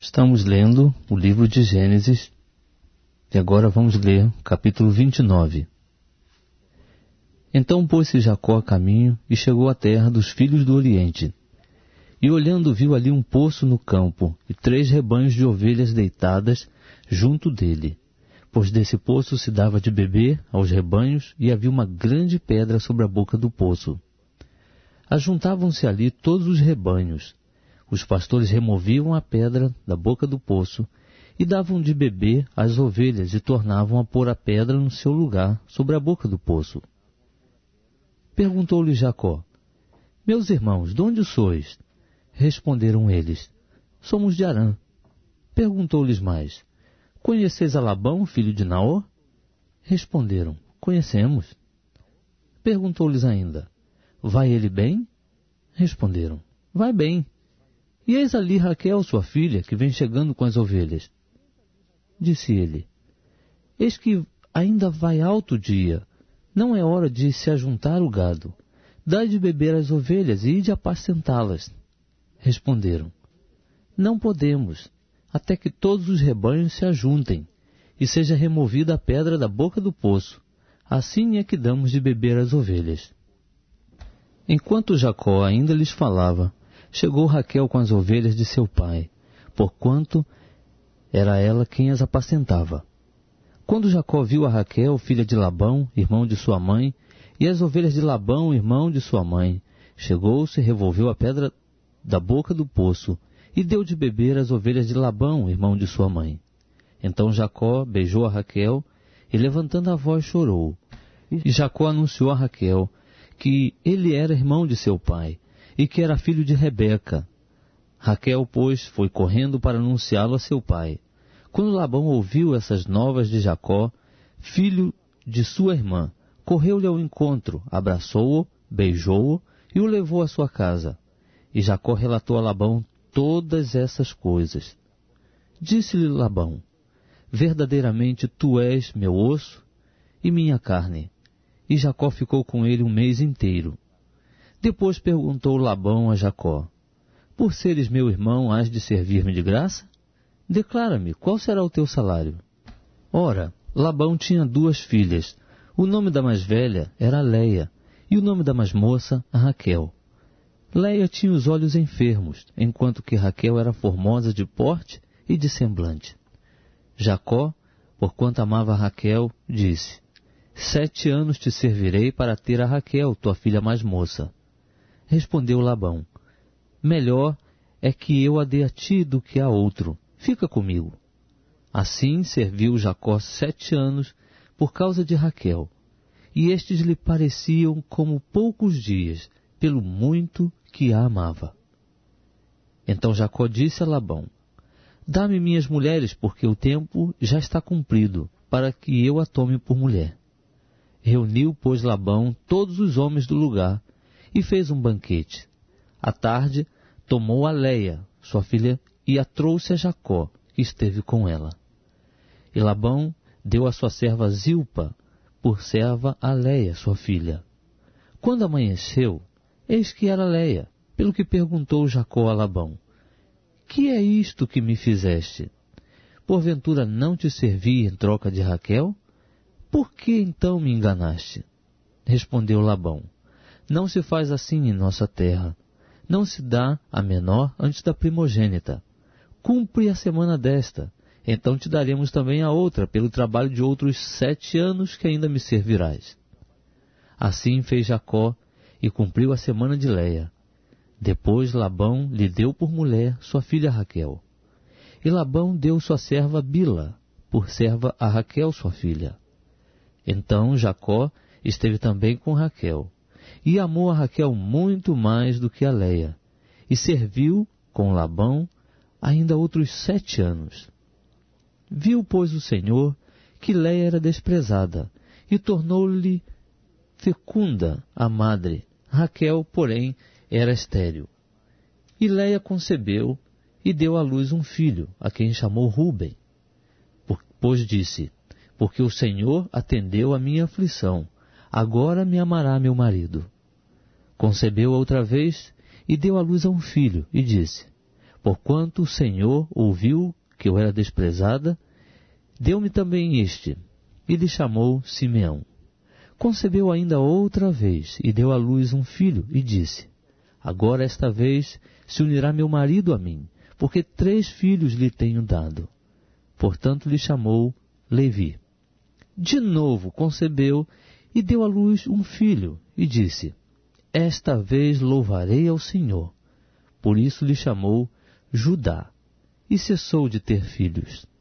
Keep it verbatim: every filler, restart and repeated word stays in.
Estamos lendo o livro de Gênesis e agora vamos ler o capítulo vinte e nove. Então pôs-se Jacó a caminho e chegou à terra dos filhos do Oriente. E olhando viu ali um poço no campo e três rebanhos de ovelhas deitadas junto dele, pois desse poço se dava de beber aos rebanhos e havia uma grande pedra sobre a boca do poço. Ajuntavam-se ali todos os rebanhos. Os pastores removiam a pedra da boca do poço e davam de beber às ovelhas e tornavam a pôr a pedra no seu lugar sobre a boca do poço. Perguntou-lhe Jacó: Meus irmãos, de onde sois? Responderam eles: Somos de Harã. Perguntou-lhes mais: Conheceis a Labão, filho de Naor? Responderam: Conhecemos. Perguntou-lhes ainda: Vai ele bem? Responderam: Vai bem. E eis ali Raquel, sua filha, que vem chegando com as ovelhas. Disse ele: Eis que ainda vai alto o dia, não é hora de se ajuntar o gado. Dai de beber às ovelhas e ide apacentá-las. Responderam: Não podemos, até que todos os rebanhos se ajuntem, e seja removida a pedra da boca do poço. Assim é que damos de beber às ovelhas. Enquanto Jacó ainda lhes falava, chegou Raquel com as ovelhas de seu pai, porquanto era ela quem as apacentava. Quando Jacó viu a Raquel, filha de Labão, irmão de sua mãe, e as ovelhas de Labão, irmão de sua mãe, chegou-se e revolveu a pedra da boca do poço, e deu de beber às ovelhas de Labão, irmão de sua mãe. Então Jacó beijou a Raquel, e levantando a voz chorou. E Jacó anunciou a Raquel que ele era irmão de seu pai, e que era filho de Rebeca. Raquel, pois, foi correndo para anunciá-lo a seu pai. Quando Labão ouviu essas novas de Jacó, filho de sua irmã, correu-lhe ao encontro, abraçou-o, beijou-o e o levou à sua casa. E Jacó relatou a Labão todas essas coisas. Disse-lhe Labão: Verdadeiramente tu és meu osso e minha carne. E Jacó ficou com ele um mês inteiro. Depois perguntou Labão a Jacó: Por seres meu irmão, hás de servir-me de graça? Declara-me, qual será o teu salário? Ora, Labão tinha duas filhas. O nome da mais velha era Leia, e o nome da mais moça, Raquel. Leia tinha os olhos enfermos, enquanto que Raquel era formosa de porte e de semblante. Jacó, porquanto amava Raquel, disse: Sete anos te servirei para ter a Raquel, tua filha mais moça. Respondeu Labão: Melhor é que eu a dê a ti do que a outro. Fica comigo. Assim serviu Jacó sete anos por causa de Raquel, e estes lhe pareciam como poucos dias, pelo muito que a amava. Então Jacó disse a Labão: Dá-me minhas mulheres, porque o tempo já está cumprido, para que eu a tome por mulher. Reuniu, pois, Labão todos os homens do lugar, e fez um banquete. À tarde, tomou a Leia, sua filha, e a trouxe a Jacó, que esteve com ela. E Labão deu a sua serva Zilpa, por serva a Leia, sua filha. Quando amanheceu, eis que era Leia, pelo que perguntou Jacó a Labão: Que é isto que me fizeste? Porventura não te servi em troca de Raquel? Por que então me enganaste? Respondeu Labão: Não se faz assim em nossa terra. Não se dá a menor antes da primogênita. Cumpre a semana desta, então te daremos também a outra, pelo trabalho de outros sete anos que ainda me servirás. Assim fez Jacó, e cumpriu a semana de Leia. Depois Labão lhe deu por mulher sua filha Raquel. E Labão deu sua serva Bila, por serva a Raquel sua filha. Então Jacó esteve também com Raquel, e amou a Raquel muito mais do que a Leia, e serviu com Labão ainda outros sete anos. Viu, pois, o Senhor que Leia era desprezada, e tornou-lhe fecunda a madre. Raquel, porém, era estéril. E Leia concebeu e deu à luz um filho, a quem chamou Ruben. Pois disse: Porque o Senhor atendeu a minha aflição, agora me amará meu marido. Concebeu outra vez e deu à luz a um filho, e disse: Porquanto o Senhor ouviu que eu era desprezada, deu-me também este, e lhe chamou Simeão. Concebeu ainda outra vez, e deu à luz um filho, e disse, agora esta vez se unirá meu marido a mim, porque três filhos lhe tenho dado. Portanto lhe chamou Levi. De novo concebeu, e deu à luz um filho, e disse, esta vez louvarei ao Senhor. Por isso lhe chamou Judá, e cessou de ter filhos.